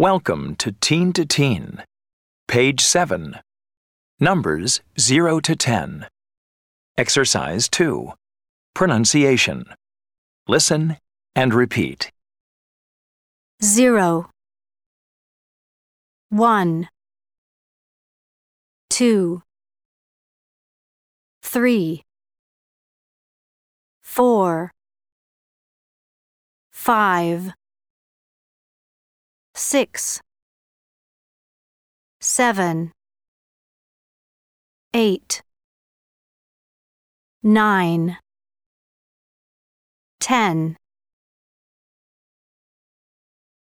Welcome to Teen to Teen. Page 7. Numbers 0 to 10. Exercise 2. Pronunciation. Listen and repeat. 0 1 2 3 4 5 6 7 8 9 10